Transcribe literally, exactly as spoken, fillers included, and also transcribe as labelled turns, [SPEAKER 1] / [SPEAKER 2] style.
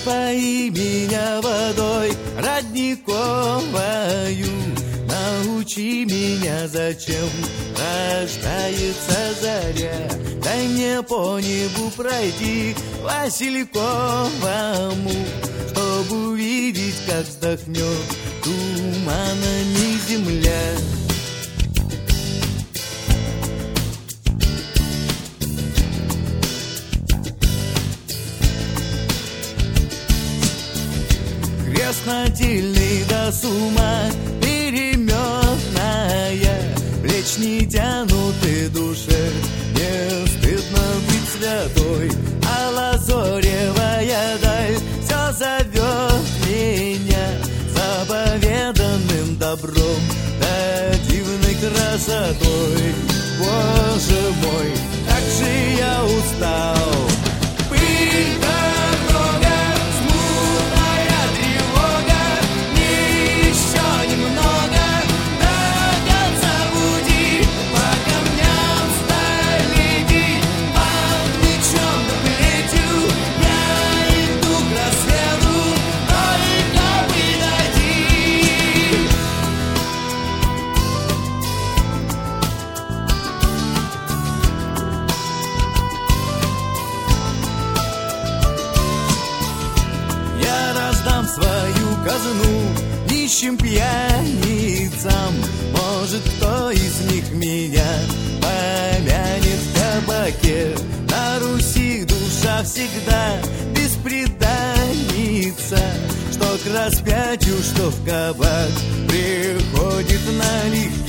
[SPEAKER 1] Напои меня водой родниковою, научи меня, зачем рождается заря. Дай мне по небу пройти Васильковому, чтобы увидеть, как вздохнет туманами земля. Краснотельный до сума переметная, плеч не тянуты душе, не стыдно быть святой. А лазоревая даль все зовет меня заповеданным добром да дивной красотой. Боже мой, как же я устал! Пыль дорога, смутная тревога, мне еще немного до конца пути. По камням столетий, под мечом да плетью я иду к рассвету, только подойти. Я раздам свою казну нищим пьяницам. Может, кто из них меня помянет в кабаке. На Руси душа всегда беспреданница, что к распятию, что в кабак приходит налегке.